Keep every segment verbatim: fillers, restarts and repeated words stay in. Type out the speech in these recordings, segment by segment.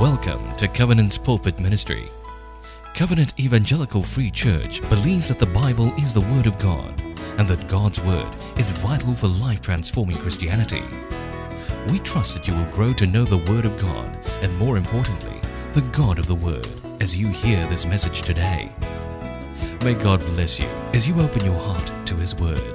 Welcome to Covenant's Pulpit Ministry. Covenant Evangelical Free Church believes that the Bible is the Word of God and that God's Word is vital for life-transforming Christianity. We trust that you will grow to know the Word of God and, more importantly, the God of the Word as you hear this message today. May God bless you as you open your heart to His Word.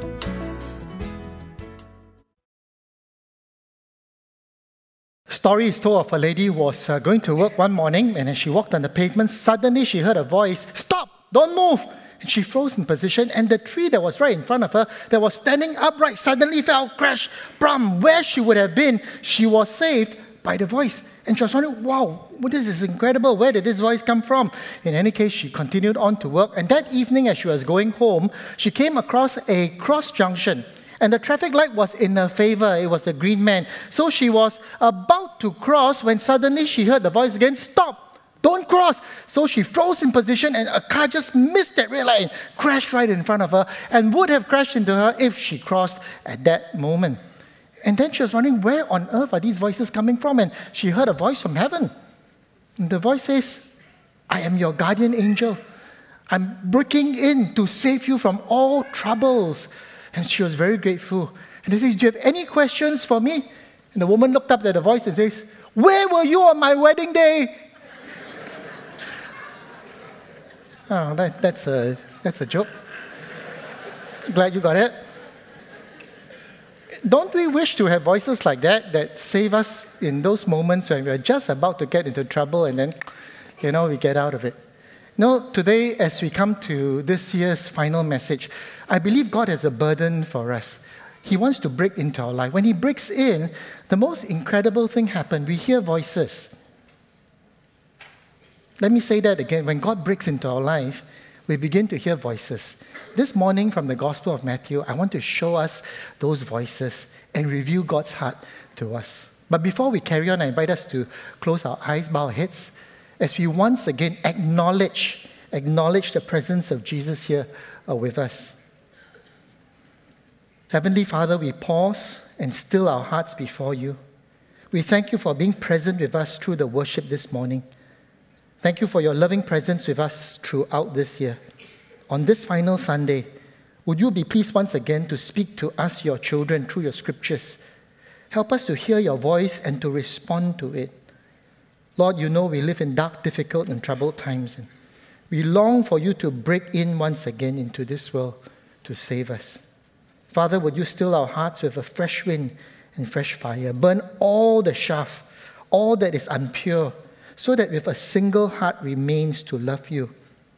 Story is told of a lady who was uh, going to work one morning, and as she walked on the pavement, suddenly she heard a voice, "Stop! Don't move!" And she froze in position, and the tree that was right in front of her, that was standing upright, suddenly fell, crash, brum. Where she would have been, she was saved by the voice. And she was wondering, wow, this is incredible. Where did this voice come from? In any case, she continued on to work, and that evening as she was going home, she came across a cross junction. And the traffic light was in her favor. It was a green man. So she was about to cross when suddenly she heard the voice again, "Stop! Don't cross!" So she froze in position, and a car just missed that red light and crashed right in front of her and would have crashed into her if she crossed at that moment. And then she was wondering, where on earth are these voices coming from? And she heard a voice from heaven. And the voice says, "I am your guardian angel. I'm breaking in to save you from all troubles." And she was very grateful. And they says, "Do you have any questions for me?" And the woman looked up at the voice and says, "Where were you on my wedding day?" Oh, that, that's a that's a joke. Glad you got it. Don't we wish to have voices like that that save us in those moments when we're just about to get into trouble and then, you know, we get out of it? No, today as we come to this year's final message, I believe God has a burden for us. He wants to break into our life. When He breaks in, the most incredible thing happens. We hear voices. Let me say that again. When God breaks into our life, we begin to hear voices. This morning from the Gospel of Matthew, I want to show us those voices and reveal God's heart to us. But before we carry on, I invite us to close our eyes, bow our heads, as we once again acknowledge, acknowledge the presence of Jesus here uh, with us. Heavenly Father, we pause and still our hearts before you. We thank you for being present with us through the worship this morning. Thank you for your loving presence with us throughout this year. On this final Sunday, would you be pleased once again to speak to us, your children, through your scriptures? Help us to hear your voice and to respond to it. Lord, you know we live in dark, difficult, and troubled times. And we long for you to break in once again into this world to save us. Father, would you still our hearts with a fresh wind and fresh fire? Burn all the chaff, all that is impure, so that with a single heart remains to love you.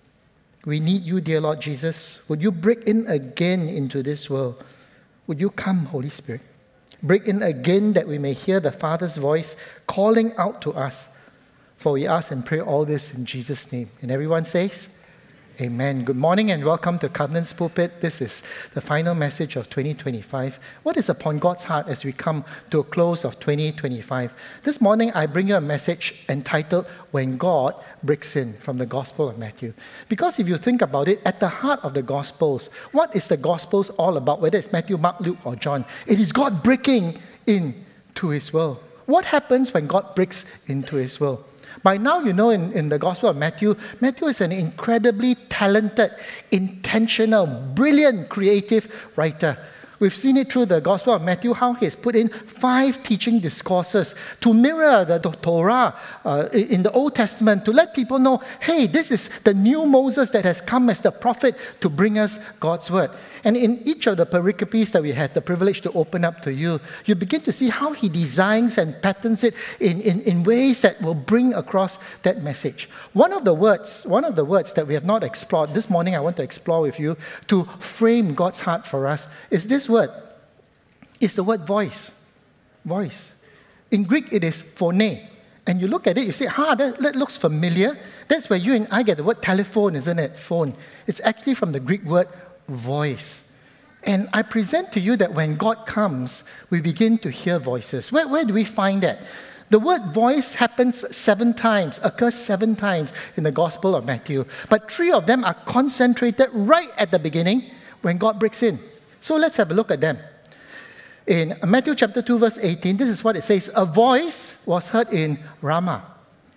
We need you, dear Lord Jesus. Would you break in again into this world? Would you come, Holy Spirit? Break in again that we may hear the Father's voice calling out to us. For we ask and pray all this in Jesus' name. And everyone says, Amen. Good morning and welcome to Covenant's Pulpit. This is the final message of twenty twenty-five. What is upon God's heart as we come to a close of twenty twenty-five? This morning I bring you a message entitled, "When God Breaks In," from the Gospel of Matthew. Because if you think about it, at the heart of the Gospels, what is the Gospels all about? Whether it's Matthew, Mark, Luke, or John, it is God breaking into His world. What happens when God breaks into His world? By now, you know, in, in the Gospel of Matthew, Matthew is an incredibly talented, intentional, brilliant, creative writer. We've seen it through the Gospel of Matthew, how he has put in five teaching discourses to mirror the Torah uh, in the Old Testament, to let people know, hey, this is the new Moses that has come as the prophet to bring us God's word. And in each of the pericopes that we had the privilege to open up to you, you begin to see how he designs and patterns it in, in, in ways that will bring across that message. One of the words, one of the words that we have not explored, this morning I want to explore with you to frame God's heart for us, is this word. It's the word voice. Voice. In Greek, it is phone. And you look at it, you say, ah, that, that looks familiar. That's where you and I get the word telephone, isn't it? Phone. It's actually from the Greek word voice. And I present to you that when God comes, we begin to hear voices. Where, where do we find that? The word voice happens seven times, occurs seven times in the Gospel of Matthew. But three of them are concentrated right at the beginning when God breaks in. So let's have a look at them. In Matthew chapter two, verse eighteen, this is what it says. A voice was heard in Ramah.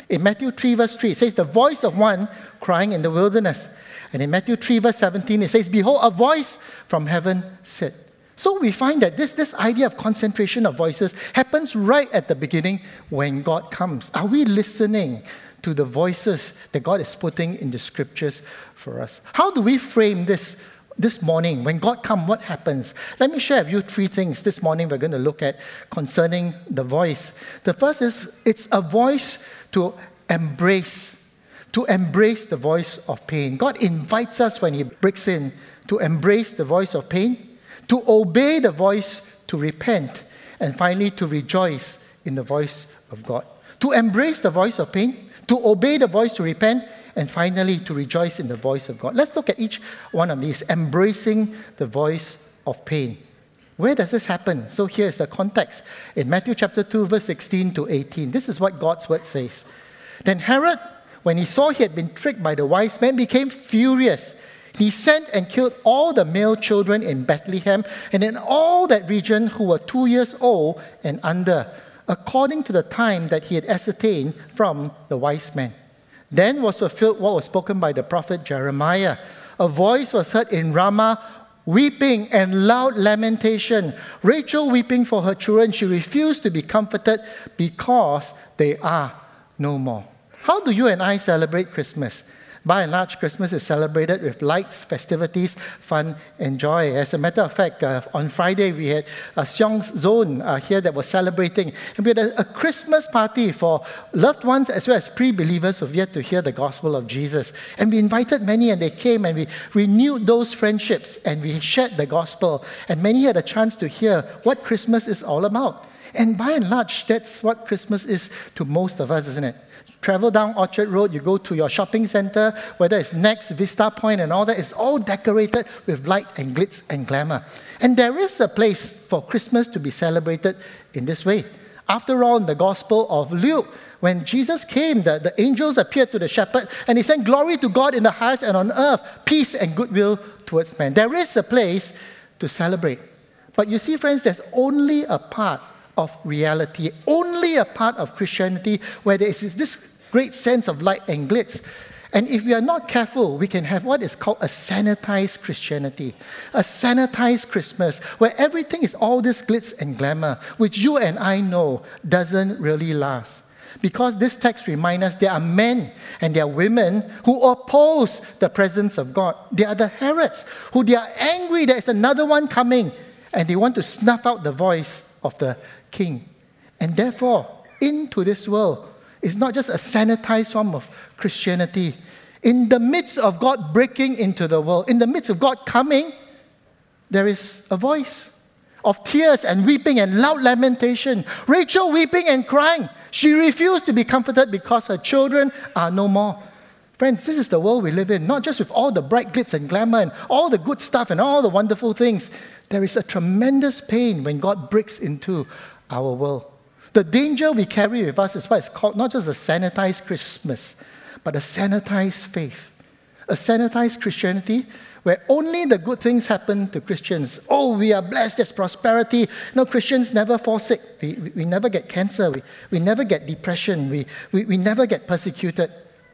In Matthew three, verse three, it says, the voice of one crying in the wilderness. And in Matthew three, verse seventeen, it says, behold, a voice from heaven said. So we find that this, this idea of concentration of voices happens right at the beginning when God comes. Are we listening to the voices that God is putting in the scriptures for us? How do we frame this this morning? When God comes, what happens? Let me share with you three things this morning we're going to look at concerning the voice. The first is, it's a voice to embrace, to embrace the voice of pain. God invites us when He breaks in to embrace the voice of pain, to obey the voice, to repent, and finally to rejoice in the voice of God. To embrace the voice of pain, to obey the voice, to repent, and finally to rejoice in the voice of God. Let's look at each one of these. Embracing the voice of pain. Where does this happen? So here's the context. In Matthew chapter two, verse sixteen to eighteen, this is what God's word says. Then Herod, when he saw he had been tricked by the wise men, became furious. He sent and killed all the male children in Bethlehem and in all that region who were two years old and under, according to the time that he had ascertained from the wise men. Then was fulfilled what was spoken by the prophet Jeremiah. A voice was heard in Ramah, weeping and loud lamentation. Rachel weeping for her children. She refused to be comforted because they are no more. How do you and I celebrate Christmas? By and large, Christmas is celebrated with lights, festivities, fun, and joy. As a matter of fact, uh, on Friday, we had a Seong Zone uh, here that was celebrating. And we had a, a Christmas party for loved ones as well as pre-believers who have yet to hear the gospel of Jesus. And we invited many, and they came, and we renewed those friendships, and we shared the gospel. And many had a chance to hear what Christmas is all about. And by and large, that's what Christmas is to most of us, isn't it? Travel down Orchard Road, you go to your shopping center, whether it's Next, Vista Point and all that, it's all decorated with light and glitz and glamour. And there is a place for Christmas to be celebrated in this way. After all, in the Gospel of Luke, when Jesus came, the, the angels appeared to the shepherd and he said, glory to God in the highest and on earth, peace and goodwill towards men. There is a place to celebrate. But you see, friends, there's only a part of reality, only a part of Christianity where there is this great sense of light and glitz. And if we are not careful, we can have what is called a sanitized Christianity, a sanitized Christmas, where everything is all this glitz and glamour, which you and I know doesn't really last. Because this text reminds us there are men and there are women who oppose the presence of God. They are the Herods, who they are angry there's another one coming, and they want to snuff out the voice of the king. And therefore, into this world, it's not just a sanitized form of Christianity. In the midst of God breaking into the world, in the midst of God coming, there is a voice of tears and weeping and loud lamentation. Rachel weeping and crying. She refused to be comforted because her children are no more. Friends, this is the world we live in, not just with all the bright glitz and glamour and all the good stuff and all the wonderful things. There is a tremendous pain when God breaks into our world. The danger we carry with us is what is called not just a sanitized Christmas, but a sanitized faith. A sanitized Christianity where only the good things happen to Christians. Oh, we are blessed, there's prosperity. No, Christians never fall sick. We, we, we never get cancer. We, we never get depression. We, we, we never get persecuted.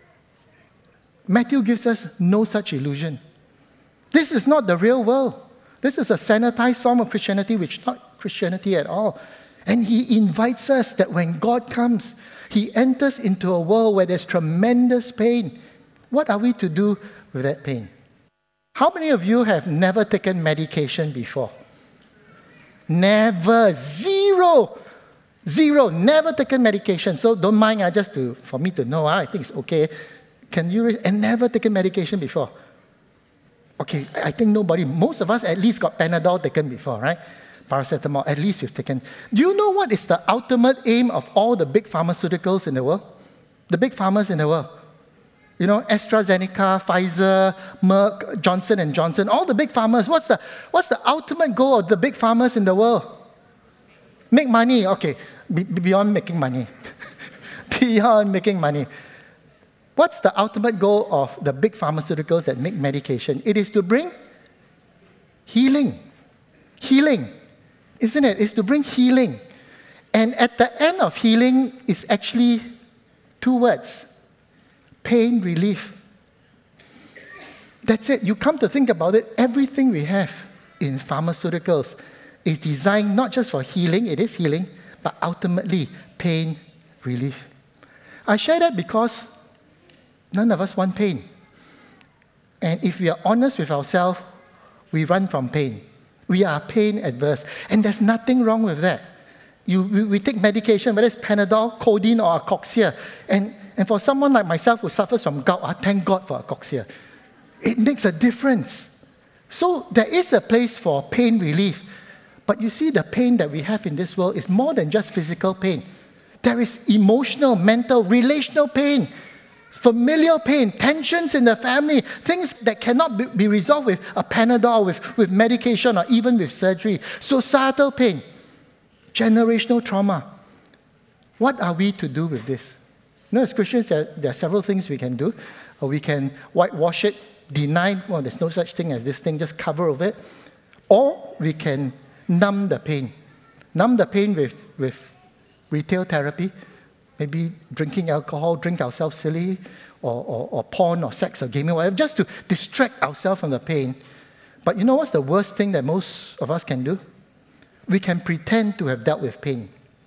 Matthew gives us no such illusion. This is not the real world. This is a sanitized form of Christianity, which is not Christianity at all. And he invites us that when God comes, he enters into a world where there's tremendous pain. What are we to do with that pain? How many of you have never taken medication before? Never. Zero. Zero. Never taken medication. So don't mind, uh, just to, for me to know, uh, I think it's okay. Can you, re- and never taken medication before? Okay, I think nobody, most of us at least got Panadol taken before, right? Paracetamol, at least you've taken. Do you know what is the ultimate aim of all the big pharmaceuticals in the world? The big pharmas in the world. You know, AstraZeneca, Pfizer, Merck, Johnson and Johnson, all the big pharmas. What's the, what's the ultimate goal of the big pharmas in the world? Make money. Okay, be, beyond making money. Beyond making money. What's the ultimate goal of the big pharmaceuticals that make medication? It is to bring healing. Healing. Isn't it? It's to bring healing. And at the end of healing is actually Two words. Pain relief. That's it. You come to think about it, everything we have in pharmaceuticals is designed not just for healing, it is healing, but ultimately pain relief. I share that because none of us want pain. And if we are honest with ourselves, we run from pain. We are pain adverse. And there's nothing wrong with that. You, we, we take medication, whether it's Panadol, codeine, or Acoxia. And, and for someone like myself who suffers from gout, I thank God for Acoxia. It makes a difference. So there is a place for pain relief. But you see, the pain that we have in this world is more than just physical pain. There is emotional, mental, relational pain, familial pain, tensions in the family, things that cannot be, be resolved with a Panadol, with, with medication, or even with surgery. Societal pain, generational trauma. What are we to do with this? You know, as Christians, there, there are several things we can do. Or we can whitewash it, deny, well, there's no such thing as this thing, just cover over it. Or we can numb the pain. Numb the pain with, with retail therapy, maybe drinking alcohol, drink ourselves silly, or, or, or porn, or sex, or gaming, whatever, just to distract ourselves from the pain. But you know what's the worst thing that most of us can do? We can pretend to have dealt with pain.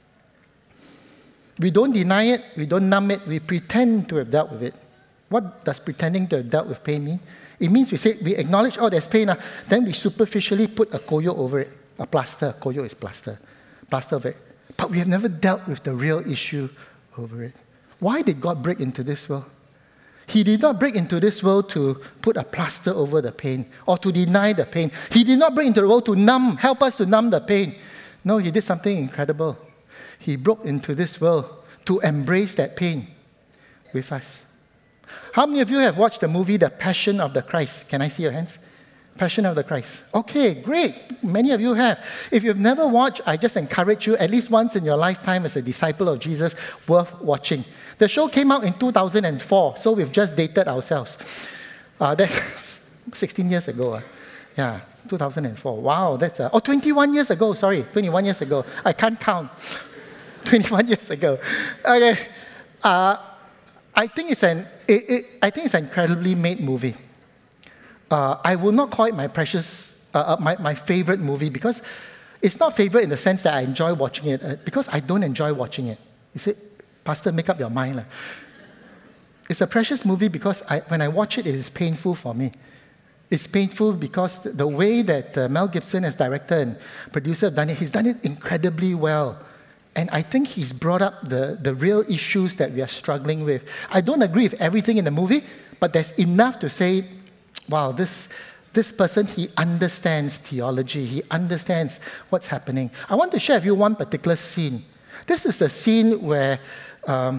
We don't deny it, we don't numb it, we pretend to have dealt with it. What does pretending to have dealt with pain mean? It means we say, we acknowledge, oh, there's pain, uh, then we superficially put a koyo over it, a plaster. Koyo is plaster. Plaster over it. But we have never dealt with the real issue over it. Why did God break into this world? He did not break into this world to put a plaster over the pain or to deny the pain. He did not break into the world to numb, help us to numb the pain. No, he did something incredible. He broke into this world to embrace that pain with us. How many of you have watched the movie The Passion of the Christ? Can I see your hands? Passion of the Christ. Okay, great. Many of you have. If you've never watched, I just encourage you at least once in your lifetime as a disciple of Jesus, worth watching. The show came out in two thousand four, so we've just dated ourselves. Uh, that's sixteen years ago. Uh. Yeah, two thousand four. Wow, that's... Uh, oh, twenty-one years ago, sorry. twenty-one years ago. I can't count. twenty-one years ago. Okay. Uh, I think it's an it, it, I think it's an incredibly made movie. Uh, I will not call it my precious, uh, my, my favorite movie because it's not favorite in the sense that I enjoy watching it, uh, because I don't enjoy watching it. You say, Pastor, make up your mind. Uh. It's a precious movie because I, when I watch it, it is painful for me. It's painful because the, the way that uh, Mel Gibson as director and producer have done it, he's done it incredibly well. And I think he's brought up the, the real issues that we are struggling with. I don't agree with everything in the movie, but there's enough to say, wow, this, this person, he understands theology. He understands what's happening. I want to share with you one particular scene. This is the scene where um,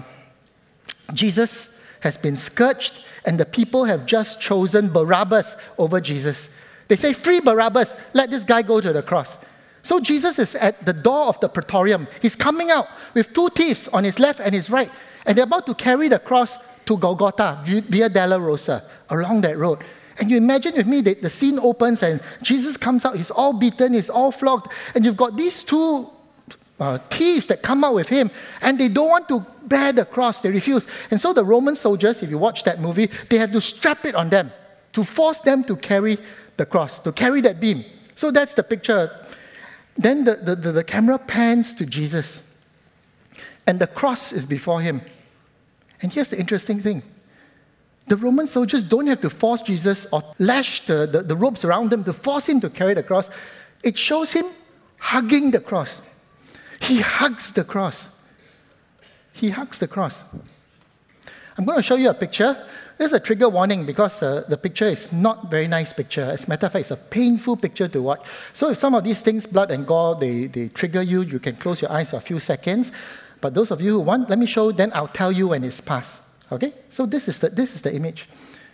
Jesus has been scourged and the people have just chosen Barabbas over Jesus. They say, free Barabbas, let this guy go to the cross. So Jesus is at the door of the praetorium. He's coming out with two thieves on his left and his right. And they're about to carry the cross to Golgotha, Via Dolorosa, along that road. And you imagine with me that the scene opens and Jesus comes out. He's all beaten, he's all flogged. And you've got these two uh, thieves that come out with him. And they don't want to bear the cross. They refuse. And so the Roman soldiers, if you watch that movie, they have to strap it on them to force them to carry the cross, to carry that beam. So that's the picture. Then the, the, the, the camera pans to Jesus. And the cross is before him. And here's the interesting thing. The Roman soldiers don't have to force Jesus or lash the, the, the ropes around him to force him to carry the cross. It shows him hugging the cross. He hugs the cross. He hugs the cross. I'm going to show you a picture. This is a trigger warning because uh, the picture is not a very nice picture. As a matter of fact, it's a painful picture to watch. So if some of these things, blood and gore, they, they trigger you, you can close your eyes for a few seconds. But those of you who want, let me show, then I'll tell you when it's past. Okay? So this is the, this is the image.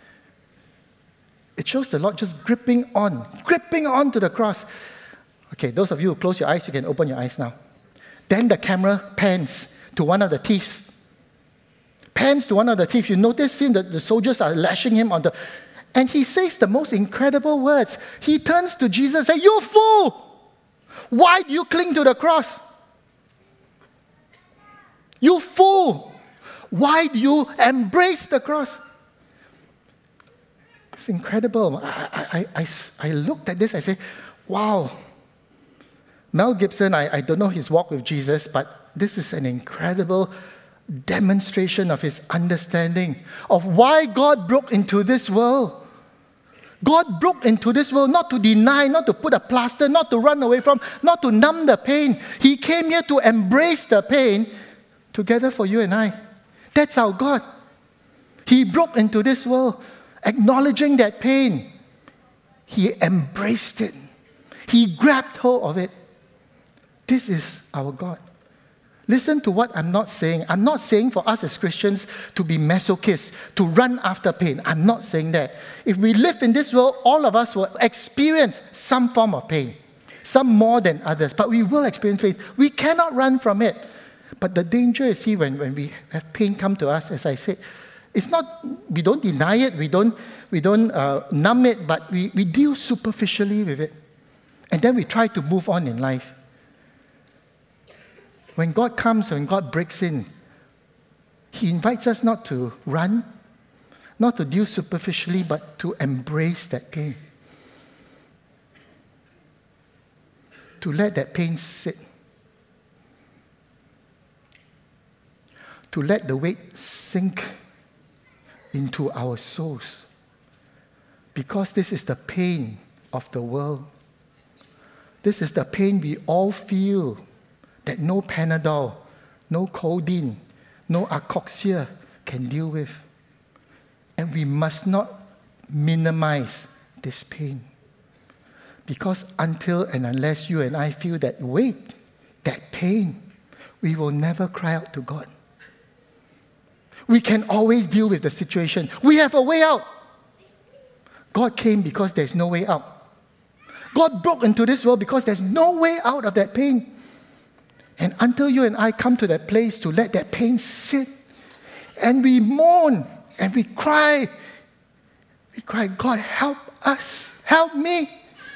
It shows the Lord just gripping on, gripping on to the cross. Okay, those of you who close your eyes, you can open your eyes now. Then the camera pans to one of the thieves. Pans to one of the thieves. You notice him, that the soldiers are lashing him on the... And he says the most incredible words. He turns to Jesus and says, "You fool! Why do you cling to the cross? You fool! Why do you embrace the cross? It's incredible. I, I, I, I looked at this, I said, wow. Mel Gibson, I, I don't know his walk with Jesus, but this is an incredible demonstration of his understanding of why God broke into this world. God broke into this world not to deny, not to put a plaster, not to run away from, not to numb the pain. He came here to embrace the pain together for you and I. That's our God. He broke into this world, acknowledging that pain. He embraced it. He grabbed hold of it. This is our God. Listen to what I'm not saying. I'm not saying for us as Christians to be masochists, to run after pain. I'm not saying that. If we live in this world, all of us will experience some form of pain. Some more than others, but we will experience pain. We cannot run from it. But the danger is, see, when, when we have pain come to us, as I said, it's not, we don't deny it, we don't, we don't uh, numb it, but we, we deal superficially with it. And then we try to move on in life. When God comes, when God breaks in, He invites us not to run, not to deal superficially, but to embrace that pain. To let that pain sit. To let the weight sink into our souls. Because this is the pain of the world. This is the pain we all feel, that no Panadol, no codeine, no Arcoxia can deal with. And we must not minimize this pain. Because until and unless you and I feel that weight, that pain, we will never cry out to God. We can always deal with the situation. We have a way out. God came because there's no way out. God broke into this world because there's no way out of that pain. And until you and I come to that place to let that pain sit, and we mourn, and we cry, we cry, God, help us, help me.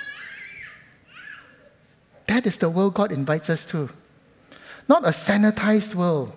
That is the world God invites us to. Not a sanitized world,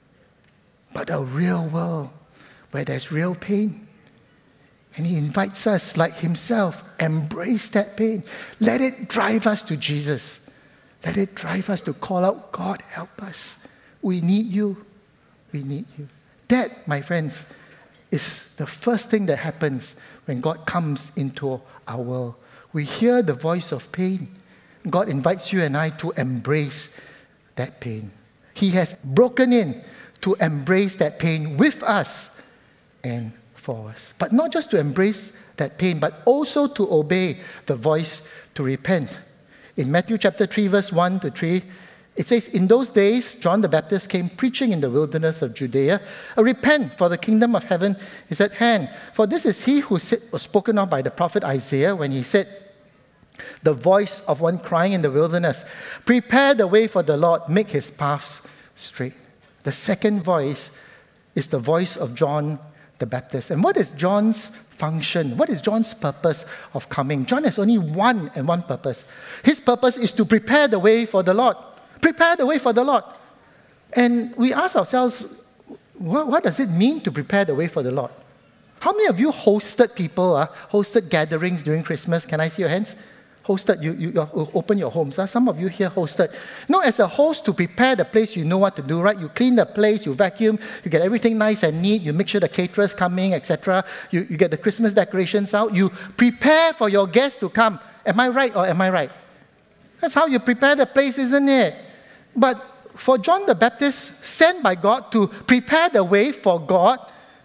but a real world where there's real pain. And He invites us, like Himself, embrace that pain. Let it drive us to Jesus. Let it drive us to call out, God, help us. We need you. We need you. That, my friends, is the first thing that happens when God comes into our world. We hear the voice of pain. God invites you and I to embrace that pain. He has broken in to embrace that pain with us and for us. But not just to embrace that pain, but also to obey the voice to repent. In Matthew chapter three, verse one to three, it says, in those days, John the Baptist came preaching in the wilderness of Judea, repent, for the kingdom of heaven is at hand. For this is he who was spoken of by the prophet Isaiah when he said, the voice of one crying in the wilderness, prepare the way for the Lord, make his paths straight. The second voice is the voice of John the Baptist. And what is John's function? What is John's purpose of coming? John has only one and one purpose. His purpose is to prepare the way for the Lord. Prepare the way for the Lord. And we ask ourselves, what, what does it mean to prepare the way for the Lord? How many of you hosted people, uh, hosted gatherings during Christmas? Can I see your hands? Hosted, you, you, you open your homes. Huh? Some of you here hosted. You know, as a host, to prepare the place, you know what to do, right? You clean the place, you vacuum, you get everything nice and neat, you make sure the caterer's coming, et cetera. You, you get the Christmas decorations out. You prepare for your guests to come. Am I right or am I right? That's how you prepare the place, isn't it? But for John the Baptist, sent by God to prepare the way for God,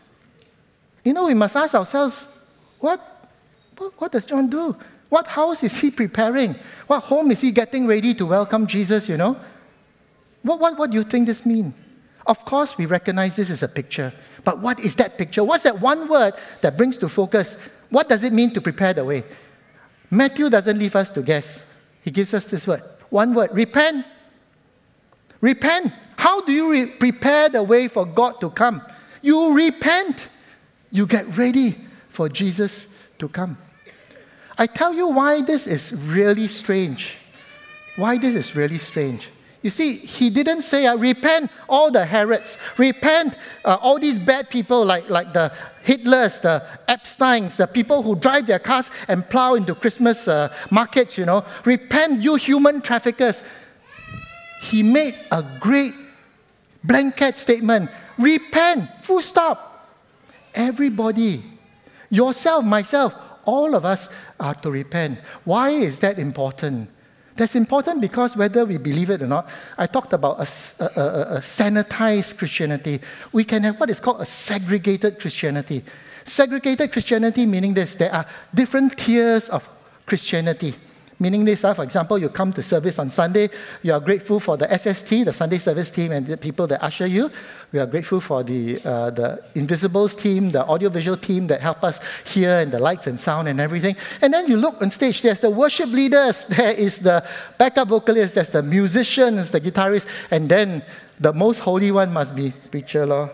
you know, we must ask ourselves, what, what, what does John do? What house is he preparing? What home is he getting ready to welcome Jesus, you know? What, what, what do you think this means? Of course, we recognize this is a picture. But what is that picture? What's that one word that brings to focus? What does it mean to prepare the way? Matthew doesn't leave us to guess. He gives us this word. One word, repent. Repent. How do you re- prepare the way for God to come? You repent. You get ready for Jesus to come. I tell you why this is really strange. Why this is really strange. You see, he didn't say, uh, repent all the Herods, repent uh, all these bad people like, like the Hitlers, the Epsteins, the people who drive their cars and plow into Christmas uh, markets, you know. Repent, you human traffickers. He made a great blanket statement. Repent, full stop. Everybody, yourself, myself, all of us are to repent. Why is that important? That's important because whether we believe it or not, I talked about a, a, a, a sanitized Christianity. We can have what is called a segregated Christianity. Segregated Christianity meaning this, there are different tiers of Christianity. Meaning this, uh, for example, you come to service on Sunday, you are grateful for the S S T, the Sunday service team, and the people that usher you. We are grateful for the uh, the Invisibles team, the audiovisual team that help us hear, and the lights and sound and everything. And then you look on stage, there's the worship leaders, there is the backup vocalist, there's the musicians, the guitarist, and then the most holy one must be preacher, Lord.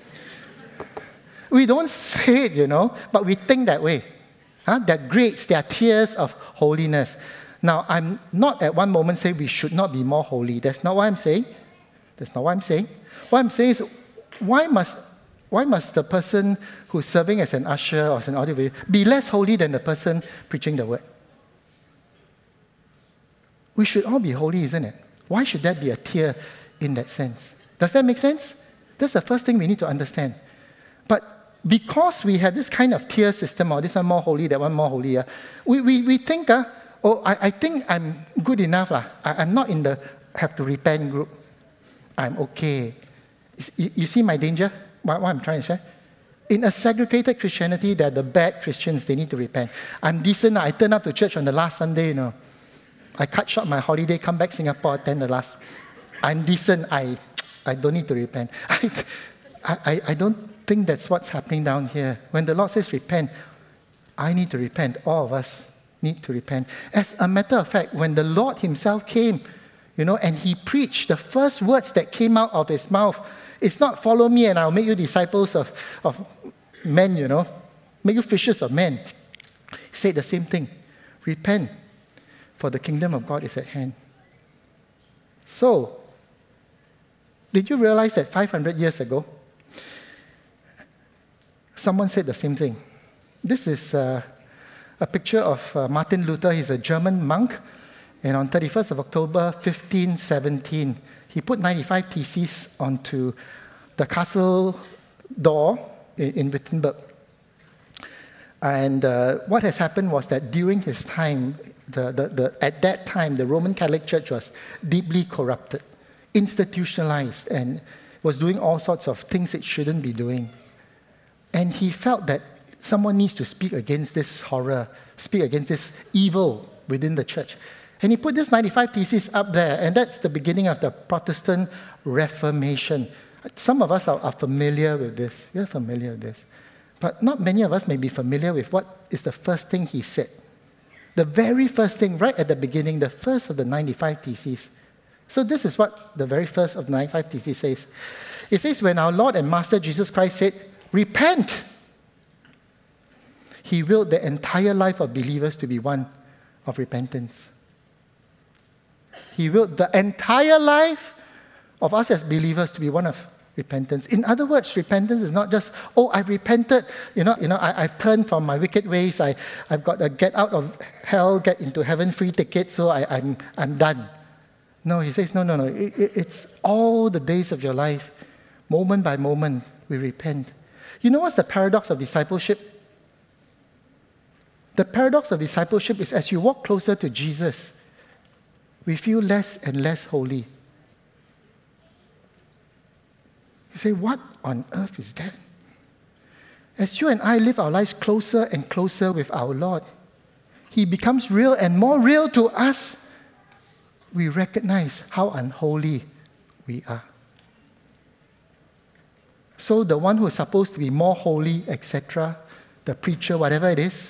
We don't say it, you know, but we think that way. Huh? They're grades, they're tiers of holiness. Now, I'm not at one moment saying we should not be more holy. That's not what I'm saying. That's not what I'm saying. What I'm saying is, why must, why must the person who's serving as an usher or as an audio be less holy than the person preaching the word? We should all be holy, isn't it? Why should that be a tier in that sense? Does that make sense? That's the first thing we need to understand. But because we have this kind of tier system, or this one more holy, that one more holy, uh, we, we, we think, uh, oh, I, I think I'm good enough. Uh. I, I'm not in the have to repent group. I'm okay. You, you see my danger? What, what I'm trying to say? In a segregated Christianity, they're the bad Christians. They need to repent. I'm decent. I turn up to church on the last Sunday, you know. I cut short my holiday, come back Singapore, attend the last. I'm decent. I, I don't need to repent. I, I, I don't think that's what's happening down here. When the Lord says repent, I need to repent. All of us need to repent. As a matter of fact, when the Lord himself came, you know, and he preached, the first words that came out of his mouth, it's not follow me and I'll make you disciples of, of men, you know, make you fishers of men. He said the same thing. Repent, for the kingdom of God is at hand. So, did you realize that five hundred years ago, someone said the same thing? This is uh, a picture of uh, Martin Luther. He's a German monk. And on thirty-first of October, fifteen seventeen, he put ninety-five theses onto the castle door in, in Wittenberg. And uh, what has happened was that during his time, the, the, the, at that time, the Roman Catholic Church was deeply corrupted, institutionalized, and was doing all sorts of things it shouldn't be doing. And he felt that someone needs to speak against this horror, speak against this evil within the church. And he put this ninety-five theses up there, and that's the beginning of the Protestant Reformation. Some of us are, are familiar with this. We're familiar with this. But not many of us may be familiar with what is the first thing he said. The very first thing, right at the beginning, the first of the ninety-five theses. So this is what the very first of the ninety-five theses says. It says, when our Lord and Master Jesus Christ said, repent, he willed the entire life of believers to be one of repentance. He willed the entire life of us as believers to be one of repentance. In other words, repentance is not just, oh, I've repented, you know, you know, I, I've turned from my wicked ways, I, I've got a get out of hell, get into heaven free ticket, so I, I'm, I'm done. No, he says, no, no, no. It, it, it's all the days of your life, moment by moment, we repent. You know what's the paradox of discipleship? The paradox of discipleship is as you walk closer to Jesus, we feel less and less holy. You say, what on earth is that? As you and I live our lives closer and closer with our Lord, he becomes real and more real to us. We recognize how unholy we are. So the one who is supposed to be more holy, et cetera, the preacher, whatever it is,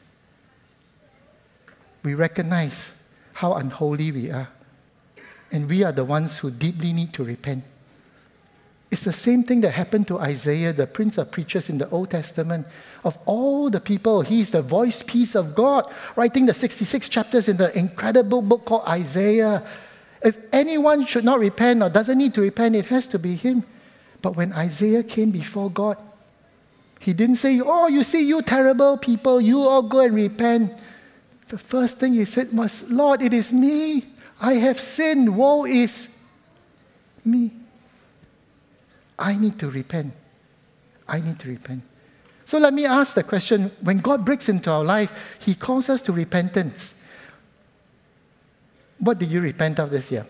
we recognize how unholy we are. And we are the ones who deeply need to repent. It's the same thing that happened to Isaiah, the prince of preachers in the Old Testament. Of all the people, he's the voice piece of God, writing the sixty-six chapters in the incredible book called Isaiah. If anyone should not repent or doesn't need to repent, it has to be him. But when Isaiah came before God, he didn't say, oh, you see, you terrible people, you all go and repent. The first thing he said was, Lord, it is me. I have sinned. Woe is me. I need to repent. I need to repent. So let me ask the question, when God breaks into our life, he calls us to repentance. What did you repent of this year?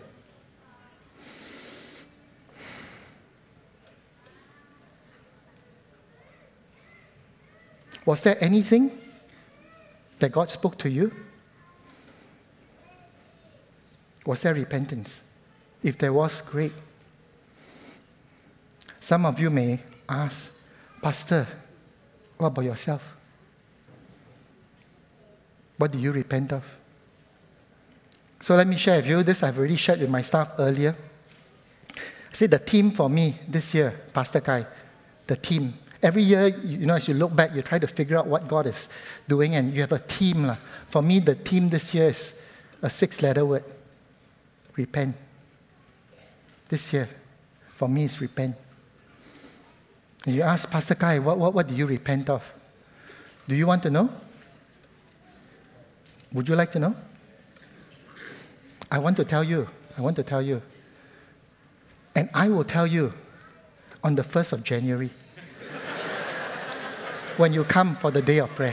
Was there anything that God spoke to you? Was there repentance? If there was, great. Some of you may ask, Pastor, what about yourself? What do you repent of? So let me share with you this. I've already shared with my staff earlier. I said the theme for me this year, Pastor Kai, the theme. Every year, you know, as you look back, you try to figure out what God is doing, and you have a theme. lah. For me, the theme this year is a six-letter word. Repent. This year, for me, it's repent. And you ask, Pastor Kai, what, what, what do you repent of? Do you want to know? Would you like to know? I want to tell you. I want to tell you. And I will tell you on the first of January. When you come for the day of prayer.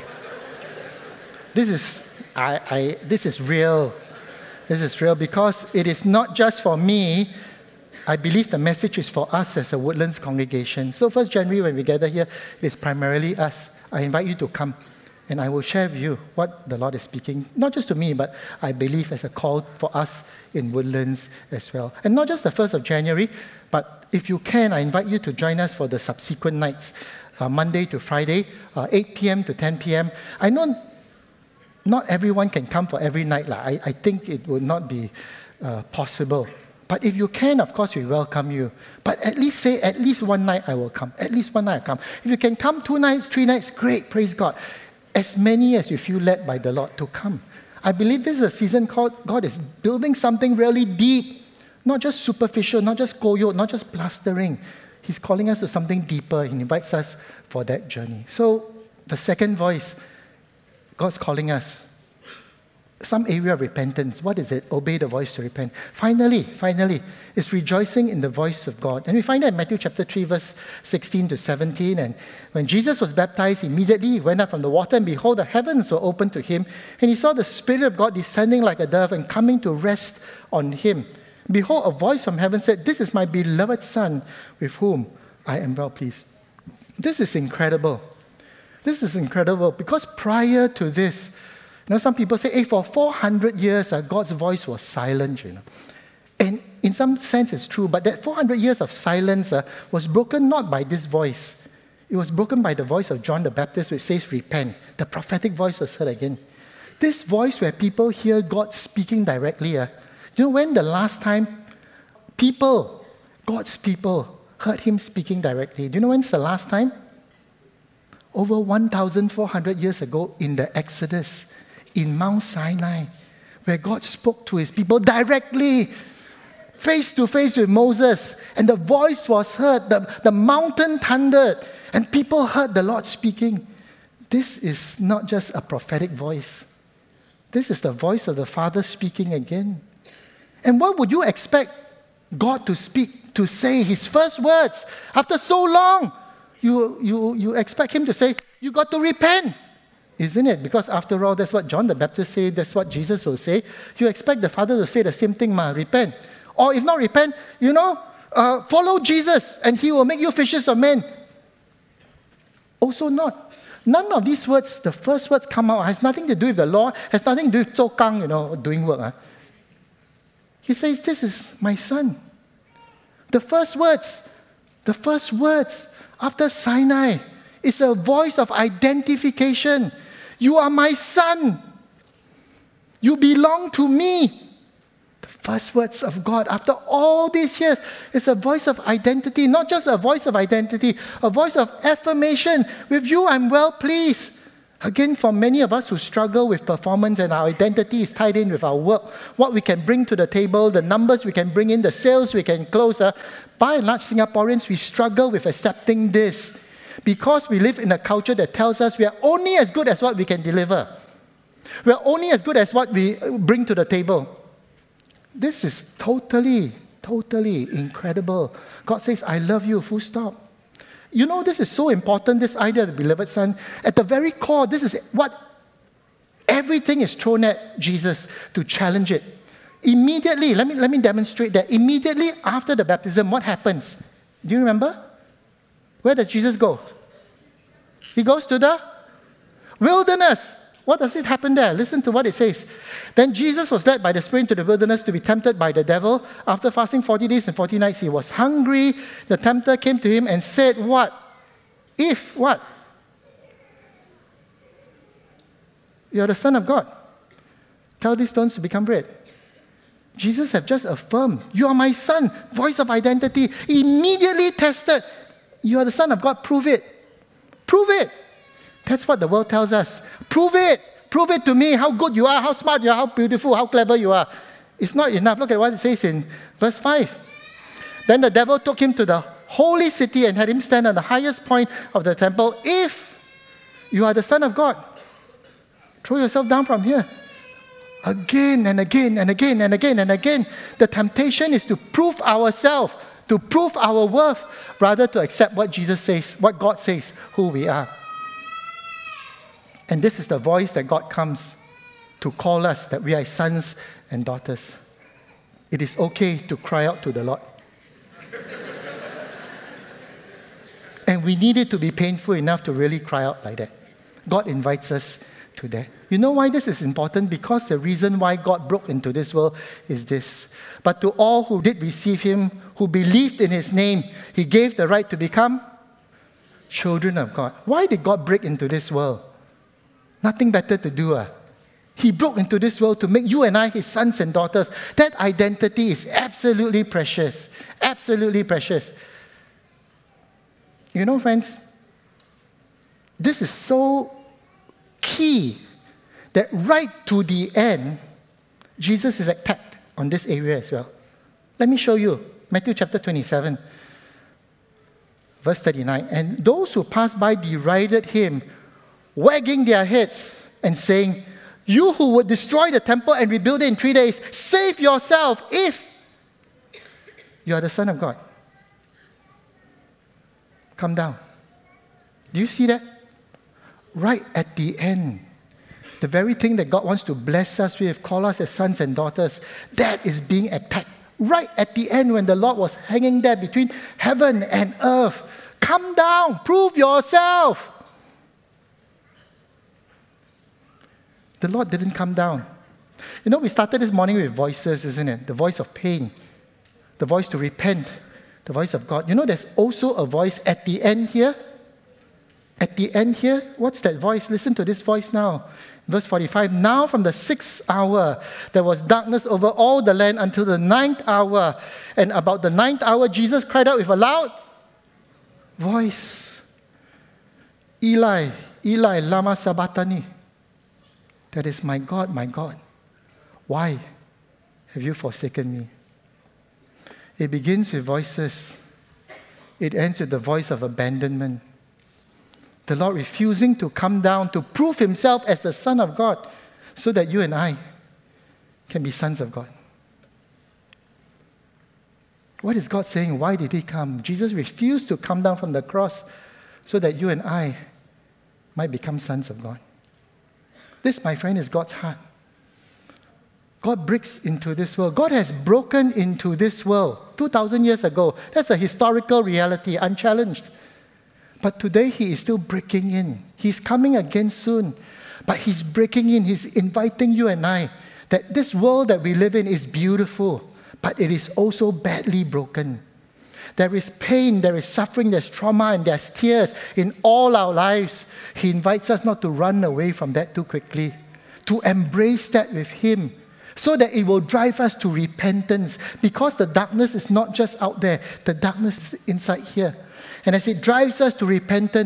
This is, I, I, this is real. This is real because it is not just for me. I believe the message is for us as a Woodlands congregation. So first of January when we gather here, it is primarily us. I invite you to come and I will share with you what the Lord is speaking, not just to me, but I believe as a call for us in Woodlands as well. And not just the first of January, but if you can, I invite you to join us for the subsequent nights. Uh, Monday to Friday, uh, eight p.m. to ten p.m. I know not everyone can come for every night. Lah. I, I think it would not be uh, possible. But if you can, of course, we welcome you. But at least say, at least one night I will come. At least one night I come. If you can come two nights, three nights, great, praise God. As many as you feel led by the Lord to come. I believe this is a season called God is building something really deep. Not just superficial, not just koyot, not just plastering. He's calling us to something deeper. He invites us for that journey. So the second voice, God's calling us. Some area of repentance. What is it? Obey the voice to repent. Finally, finally, is rejoicing in the voice of God. And we find that in Matthew chapter three, verse sixteen to seventeen. And when Jesus was baptized, immediately he went up from the water, and behold, the heavens were opened to him. And he saw the Spirit of God descending like a dove and coming to rest on him. Behold, a voice from heaven said, this is my beloved Son, with whom I am well pleased. This is incredible. This is incredible because prior to this, you know, some people say, hey, for four hundred years, uh, God's voice was silent, you know. And in some sense, it's true, but that four hundred years of silence uh, was broken not by this voice. It was broken by the voice of John the Baptist, which says, repent. The prophetic voice was heard again. This voice where people hear God speaking directly, uh, you know when the last time people, God's people, heard him speaking directly? Do you know when's the last time? Over one thousand four hundred years ago in the Exodus, in Mount Sinai, where God spoke to his people directly, face to face with Moses, and the voice was heard, the, the mountain thundered, and people heard the Lord speaking. This is not just a prophetic voice. This is the voice of the Father speaking again. And what would you expect God to speak, to say his first words after so long? You, you, you expect him to say, you got to repent, isn't it? Because after all, that's what John the Baptist said, that's what Jesus will say. You expect the Father to say the same thing, ma, repent. Or if not repent, you know, uh, follow Jesus and he will make you fishers of men. Also not. None of these words, the first words come out, has nothing to do with the law, has nothing to do with zokang, you know, doing work. Huh? He says, this is my Son. The first words, the first words after Sinai is a voice of identification. You are my Son. You belong to me. The first words of God after all these years is a voice of identity, not just a voice of identity, a voice of affirmation. With you, I'm well pleased. Again, for many of us who struggle with performance and our identity is tied in with our work, what we can bring to the table, the numbers we can bring in, the sales we can close, uh, by and large, Singaporeans, we struggle with accepting this because we live in a culture that tells us we are only as good as what we can deliver. We are only as good as what we bring to the table. This is totally, totally incredible. God says, I love you, full stop. You know, this is so important, this idea of the beloved Son. At the very core, this is what everything is thrown at Jesus to challenge it. Immediately, let me, let me demonstrate that. Immediately after the baptism, what happens? Do you remember? Where does Jesus go? He goes to the wilderness. What does it happen there? Listen to what it says. Then Jesus was led by the Spirit into the wilderness to be tempted by the devil. After fasting forty days and forty nights, he was hungry. The tempter came to him and said, what? If, what? You are the Son of God. Tell these stones to become bread. Jesus have just affirmed, you are my Son. Voice of identity. Immediately tested. You are the Son of God. Prove it. Prove it. That's what the world tells us. Prove it. Prove it to me how good you are, how smart you are, how beautiful, how clever you are. If not enough, look at what it says in verse five. Then the devil took him to the holy city and had him stand on the highest point of the temple. If you are the Son of God, throw yourself down from here. Again and again and again and again and again. The temptation is to prove ourselves, to prove our worth, rather to accept what Jesus says, what God says, who we are. And this is the voice that God comes to call us, that we are sons and daughters. It is okay to cry out to the Lord. And we need it to be painful enough to really cry out like that. God invites us to that. You know why this is important? Because the reason why God broke into this world is this. But to all who did receive him, who believed in his name, he gave the right to become children of God. Why did God break into this world? Nothing better to do. Uh. He broke into this world to make you and I his sons and daughters. That identity is absolutely precious. Absolutely precious. You know, friends, this is so key that right to the end, Jesus is attacked on this area as well. Let me show you. Matthew chapter twenty-seven, verse thirty-nine. And those who passed by derided him, wagging their heads and saying, you who would destroy the temple and rebuild it in three days, save yourself if you are the Son of God. Come down. Do you see that? Right at the end, the very thing that God wants to bless us with, call us as sons and daughters, that is being attacked. Right at the end when the Lord was hanging there between heaven and earth. Come down, prove yourself. The Lord didn't come down. You know, we started this morning with voices, isn't it? The voice of pain, the voice to repent, the voice of God. You know, there's also a voice at the end here. At the end here, what's that voice? Listen to this voice now. Verse forty-five, now from the sixth hour, there was darkness over all the land until the ninth hour. And about the ninth hour, Jesus cried out with a loud voice, Eli, Eli, lama sabachthani. That is, my God, my God, why have you forsaken me? It begins with voices. It ends with the voice of abandonment. The Lord refusing to come down to prove himself as the Son of God so that you and I can be sons of God. What is God saying? Why did he come? Jesus refused to come down from the cross so that you and I might become sons of God. This, my friend, is God's heart. God breaks into this world. God has broken into this world two thousand years ago. That's a historical reality, unchallenged. But today he is still breaking in. He's coming again soon. But he's breaking in. He's inviting you and I that this world that we live in is beautiful, but it is also badly broken. There is pain, there is suffering, there's trauma, and there's tears in all our lives. He invites us not to run away from that too quickly, to embrace that with him, so that it will drive us to repentance. Because the darkness is not just out there, the darkness is inside here. And as it drives us to repentance,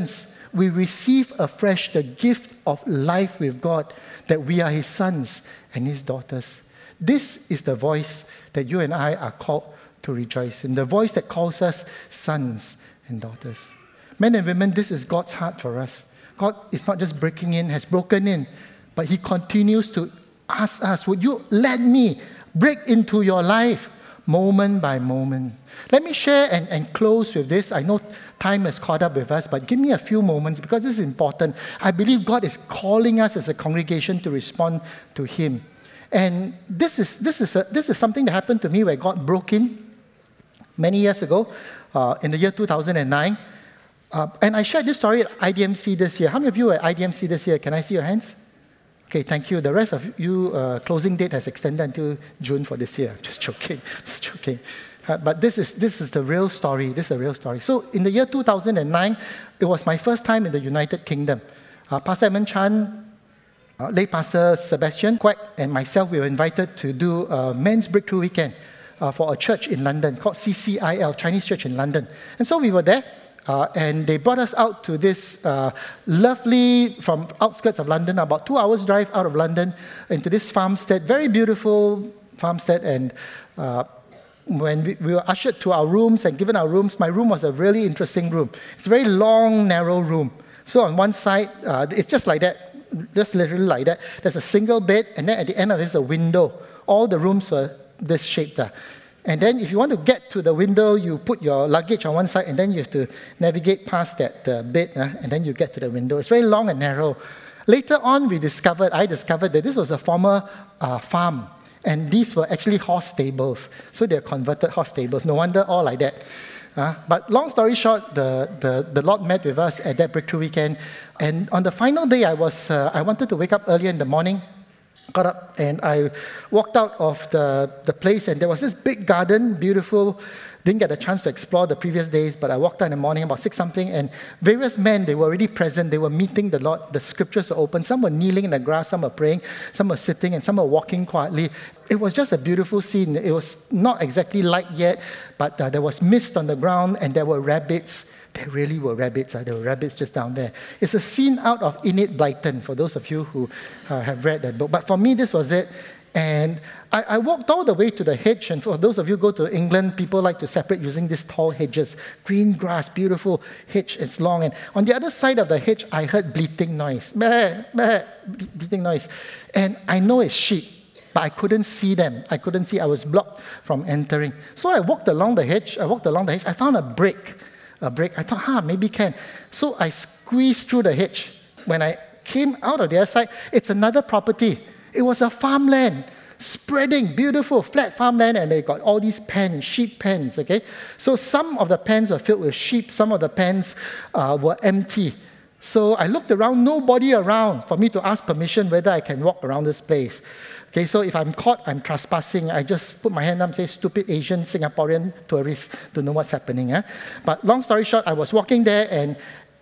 we receive afresh the gift of life with God, that we are His sons and His daughters. This is the voice that you and I are called to rejoice in, the voice that calls us sons and daughters. Men and women, this is God's heart for us. God is not just breaking in, has broken in, but He continues to ask us, would you let me break into your life moment by moment? Let me share and, and close with this. I know time has caught up with us, but give me a few moments because this is important. I believe God is calling us as a congregation to respond to Him. And this is, this is, a, this is something that happened to me where God broke in many years ago, uh, in the year two thousand nine. Uh, and I shared this story at I D M C this year. How many of you were at I D M C this year? Can I see your hands? Okay, thank you. The rest of you, uh, closing date has extended until June for this year. Just joking, just joking. Uh, but this is, this is the real story. This is a real story. So in the year two thousand nine, it was my first time in the United Kingdom. Uh, Pastor Edmund Chan, uh, lay Pastor Sebastian Kwek, and myself, we were invited to do a men's breakthrough weekend uh, for a church in London called C C I L, Chinese Church in London. And so we were there. Uh, and they brought us out to this uh, lovely, from outskirts of London, about two hours drive out of London, into this farmstead, very beautiful farmstead. And uh, when we, we were ushered to our rooms and given our rooms, my room was a really interesting room. It's a very long, narrow room. So on one side, uh, it's just like that, just literally like that. There's a single bed, and then at the end of it is a window. All the rooms were this shaped. Uh. And then if you want to get to the window, you put your luggage on one side, and then you have to navigate past that uh, bit, uh, and then you get to the window. It's very long and narrow. Later on, we discovered, I discovered that this was a former uh, farm, and these were actually horse stables. So they're converted horse stables. No wonder all like that. Uh, but long story short, the, the, the Lord met with us at that breakthrough weekend. And on the final day, I, was, uh, I wanted to wake up early in the morning. Got up and I walked out of the, the place, and there was this big garden, beautiful. Didn't get a chance to explore the previous days, but I walked out in the morning about six something, and various men, they were already present. They were meeting the Lord. The scriptures were open. Some were kneeling in the grass, some were praying, some were sitting, and some were walking quietly. It was just a beautiful scene. It was not exactly light yet, but uh, there was mist on the ground, and there were rabbits. There really were rabbits. Uh, there were rabbits just down there. It's a scene out of Enid Blyton, for those of you who uh, have read that book. But for me, this was it. And I, I walked all the way to the hedge. And for those of you who go to England, people like to separate using these tall hedges. Green grass, beautiful hedge. It's long. And on the other side of the hedge, I heard bleating noise. Bah, bah, bleating noise. And I know it's sheep, but I couldn't see them. I couldn't see. I was blocked from entering. So I walked along the hedge. I walked along the hedge. I found a break. A break. I thought, huh, maybe can. So I squeezed through the hedge. When I came out of the other side, it's another property. It was a farmland, spreading, beautiful, flat farmland, and they got all these pens, sheep pens, okay? So some of the pens were filled with sheep, some of the pens uh, were empty. So I looked around, nobody around for me to ask permission whether I can walk around this place. Okay, so if I'm caught, I'm trespassing, I just put my hand up and say, stupid Asian Singaporean tourists to know what's happening. Eh? But long story short, I was walking there, and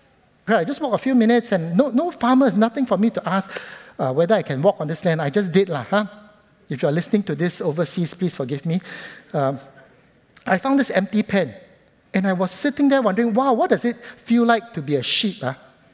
I just walked a few minutes, and no, no farmers, nothing for me to ask uh, whether I can walk on this land. I just did, lah, huh? If you're listening to this overseas, please forgive me. Um, I found this empty pen, and I was sitting there wondering, wow, what does it feel like to be a sheep? Huh?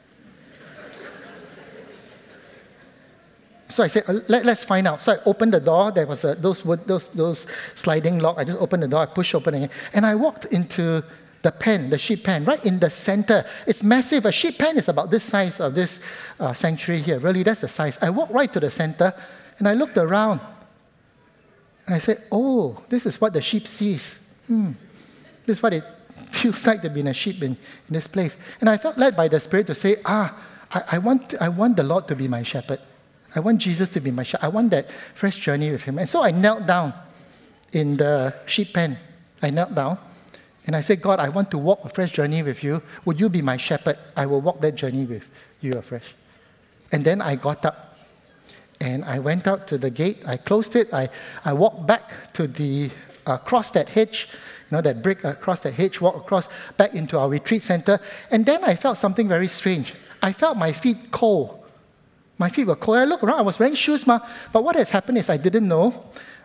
So I said, Let, let's find out. So I opened the door. There was a, those, those, those sliding lock. I just opened the door. I pushed open again. And I walked into the pen, the sheep pen, right in the center. It's massive. A sheep pen is about this size of this uh, sanctuary here. Really, that's the size. I walked right to the center, and I looked around. And I said, oh, this is what the sheep sees. Hmm. This is what it feels like to be in a sheep in, in this place. And I felt led by the Spirit to say, ah, I, I, want, I want the Lord to be my shepherd. I want Jesus to be my shepherd. I want that fresh journey with Him. And so I knelt down in the sheep pen. I knelt down, and I said, God, I want to walk a fresh journey with You. Would You be my shepherd? I will walk that journey with You afresh. And then I got up, and I went out to the gate. I closed it. I, I walked back to the, uh, across that hedge, you know, that brick across that hedge, walked across back into our retreat center. And then I felt something very strange. I felt my feet cold. My feet were cold. I looked around. I was wearing shoes, ma. But what has happened is I didn't know.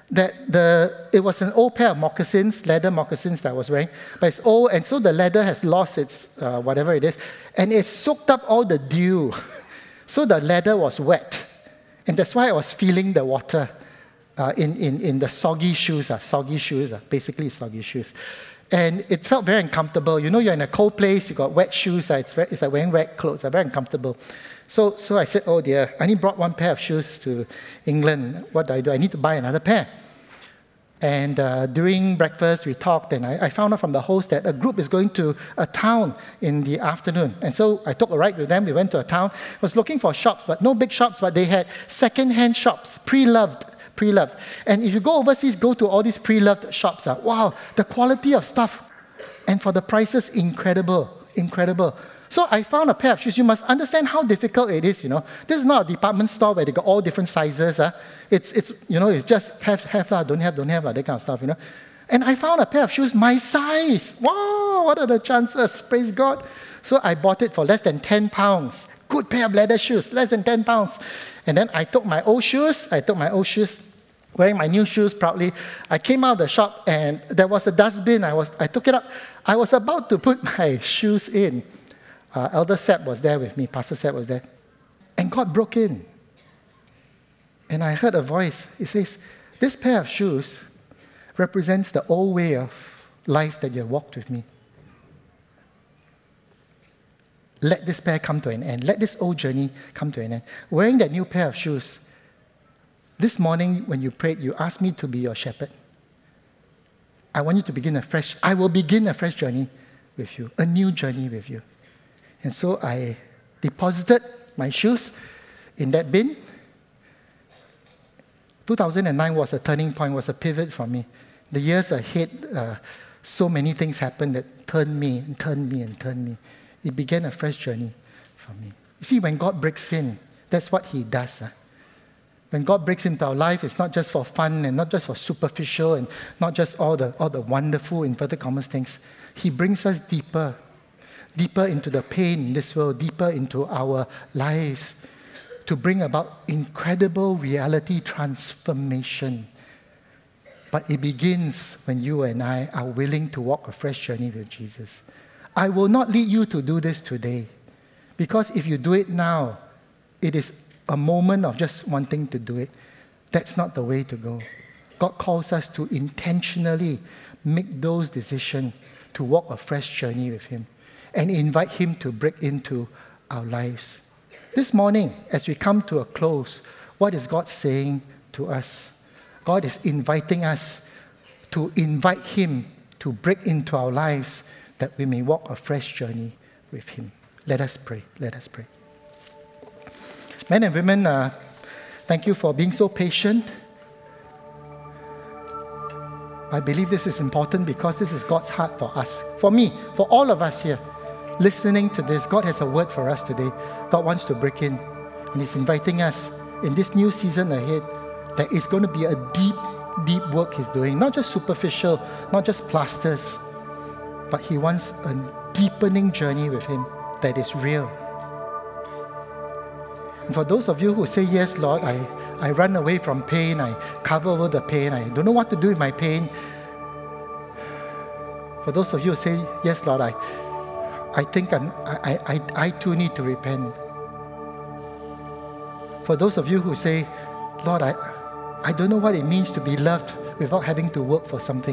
that the it was an old pair of moccasins, leather moccasins that I was wearing, but it's old, and so the leather has lost its, uh, whatever it is, and it soaked up all the dew. So the leather was wet, and that's why I was feeling the water uh, in, in, in the soggy shoes, uh, soggy shoes, uh, basically soggy shoes. And it felt very uncomfortable. You know, you're in a cold place, you got wet shoes, uh, it's, very, it's like wearing wet clothes, uh, very uncomfortable. So, so I said, oh dear, I only brought one pair of shoes to England. What do I do? I need to buy another pair. And uh, during breakfast, we talked, and I, I found out from the host that a group is going to a town in the afternoon. And so I took a ride with them. We went to a town. I was looking for shops, but no big shops, but they had second-hand shops, pre-loved, pre-loved. And if you go overseas, go to all these pre-loved shops. Uh, wow, the quality of stuff. And for the prices, incredible, incredible. So I found a pair of shoes. You must understand how difficult it is, you know. This is not a department store where they got all different sizes. Uh. It's, it's, you know, it's just have, have, lah, don't have, don't have, lah, that kind of stuff, you know. And I found a pair of shoes my size. Wow, what are the chances? Praise God. So I bought it for less than ten pounds. Good pair of leather shoes, less than ten pounds. And then I took my old shoes, I took my old shoes, wearing my new shoes proudly. I came out of the shop and there was a dustbin. I, was, I took it up. I was about to put my shoes in. Uh, Elder Sepp was there with me, Pastor Sepp was there. And God broke in. And I heard a voice. It says, this pair of shoes represents the old way of life that you walked with me. Let this pair come to an end. Let this old journey come to an end. Wearing that new pair of shoes, this morning when you prayed, you asked me to be your shepherd. I want you to begin a fresh, I will begin a fresh journey with you, a new journey with you. And so I deposited my shoes in that bin. two thousand nine was a turning point, was a pivot for me. The years ahead, uh, so many things happened that turned me and turned me and turned me. It began a fresh journey for me. You see, when God breaks in, that's what He does. Huh? When God breaks into our life, it's not just for fun and not just for superficial and not just all the, all the wonderful, inverted commas, things. He brings us deeper. Deeper into the pain in this world, deeper into our lives, to bring about incredible reality transformation. But it begins when you and I are willing to walk a fresh journey with Jesus. I will not lead you to do this today, because if you do it now, it is a moment of just wanting to do it. That's not the way to go. God calls us to intentionally make those decisions to walk a fresh journey with Him, and invite Him to break into our lives. This morning, as we come to a close, what is God saying to us? God is inviting us to invite Him to break into our lives that we may walk a fresh journey with Him. Let us pray. Let us pray. Men and women, uh, thank you for being so patient. I believe this is important because this is God's heart for us, for me, for all of us here. Listening to this, God has a word for us today. God wants to break in, and He's inviting us in this new season ahead that it's going to be a deep, deep work He's doing. Not just superficial, not just plasters, but He wants a deepening journey with Him that is real. And for those of you who say, yes, Lord, I, I run away from pain, I cover over the pain, I don't know what to do with my pain. For those of you who say, yes, Lord, I I think I'm, I, I, I too need to repent. For those of you who say, Lord, I, I don't know what it means to be loved without having to work for something.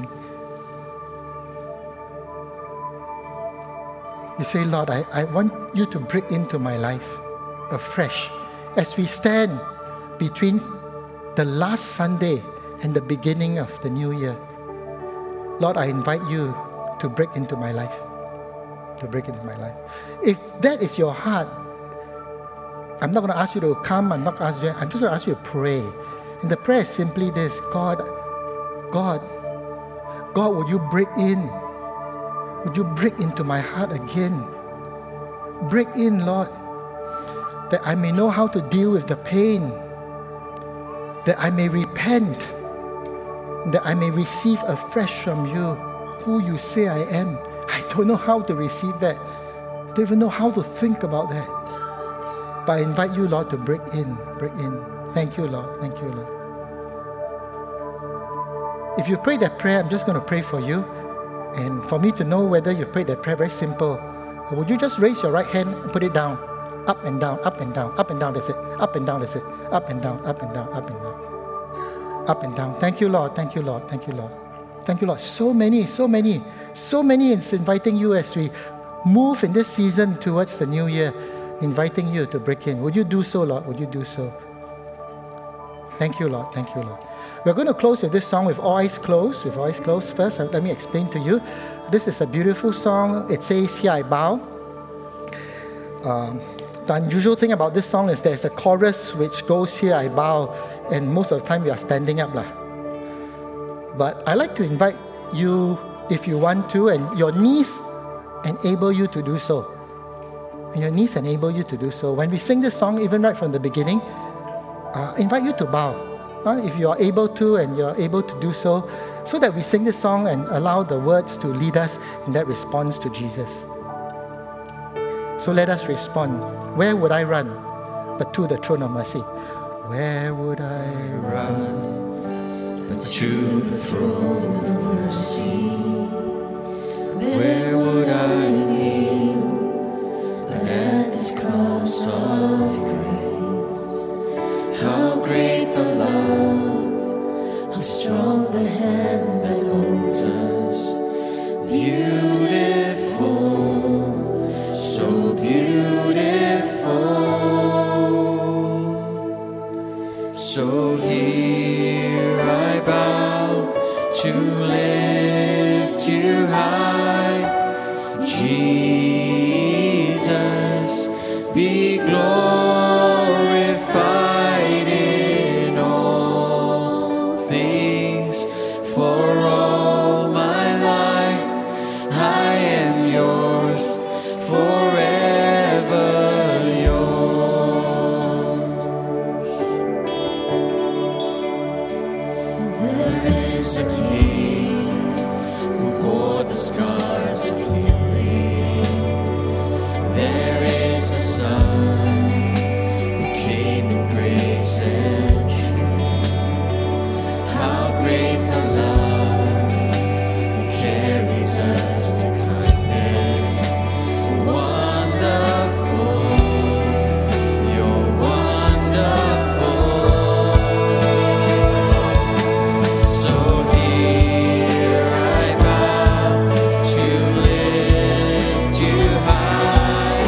You say, Lord, I, I want you to break into my life afresh. As we stand between the last Sunday and the beginning of the new year, Lord, I invite you to break into my life. To break into my life. If that is your heart, I'm not going to ask you to come, I'm not going to ask you, I'm just going to ask you to pray. And the prayer is simply this: God, God, God, would you break in? Would you break into my heart again? Break in, Lord, that I may know how to deal with the pain, that I may repent, that I may receive afresh from you who you say I am. I don't know how to receive that. I don't even know how to think about that. But I invite you, Lord, to break in, break in. Thank you, Lord. Thank you, Lord. If you prayed that prayer, I'm just going to pray for you. And for me to know whether you prayed that prayer, very simple. Would you just raise your right hand and put it down? Up and down, up and down, up and down, that's it. Up and down, that's it. Up and down, up and down, up and down. Up and down. Thank you, Lord. Thank you, Lord. Thank you, Lord. Thank you, Lord. So many, so many, so many is inviting you as we move in this season towards the new year, inviting you to break in. Would you do so, Lord? Would you do so? Thank you, Lord. Thank you, Lord. We're going to close with this song with all eyes closed. With all eyes closed. First, let me explain to you. This is a beautiful song. It says, "Here I bow." Um, the unusual thing about this song is there's a chorus which goes, "Here I bow," and most of the time we are standing up. Lah. But I like to invite you, if you want to, and your knees enable you to do so. And your knees enable you to do so. When we sing this song, even right from the beginning, uh, invite you to bow. Uh, if you are able to and you're able to do so, so that we sing this song and allow the words to lead us in that response to Jesus. So let us respond. Where would I run but to the throne of mercy? Where would I run but to the throne of mercy? Where would I kneel but at this cross of grace? How great the love, how strong the hand that holds us. Beautiful, so beautiful. So here I bow to lift you high. Jesus, be glorified in all things. For all my life I am yours, forever yours. There is a King who bore the scars of healing. There is a Son who came in grace and truth. How great the love that carries us to kindness. Wonderful, you're wonderful. So here I bow to lift you high.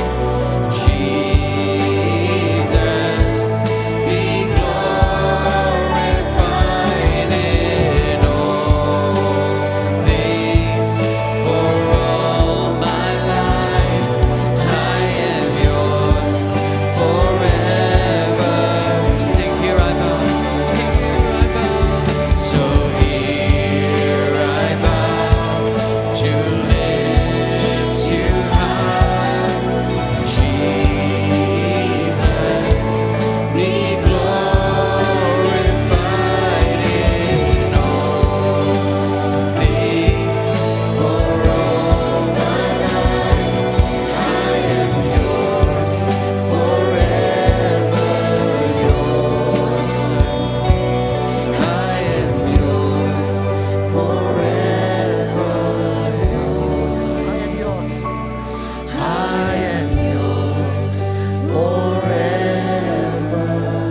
Jesus, be glorified in all things. For all my life I am yours, forever. Sing, here I bow, here I bow. So here I bow to lift you high. Jesus, be glorified in all things. For all my life I am yours, forever yours. I am yours, forever yours. I am yours. I am yours, forever.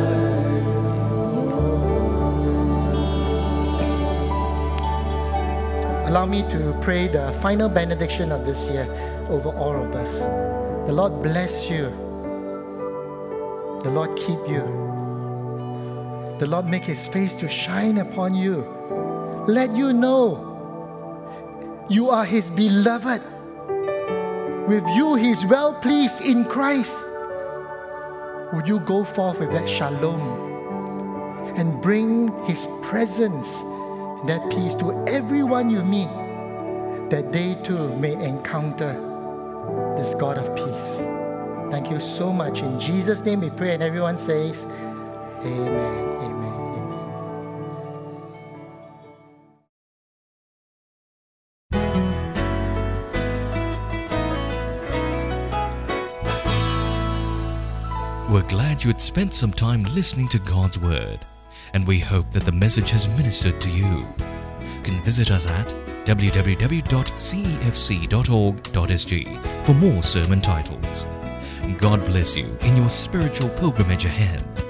Allow me to pray the final benediction of this year over all of us. The Lord bless you. The Lord keep you. The Lord make His face to shine upon you. Let you know you are His beloved. With you He is well pleased in Christ. Would you go forth with that shalom and bring His presence, that peace to everyone you meet, that they too may encounter this God of peace. Thank you so much. In Jesus' name we pray, and everyone says, Amen, amen, amen. We're glad you had spent some time listening to God's Word, and we hope that the message has ministered to you. can visit us at w w w dot c e f c dot org dot s g for more sermon titles. God bless you in your spiritual pilgrimage ahead.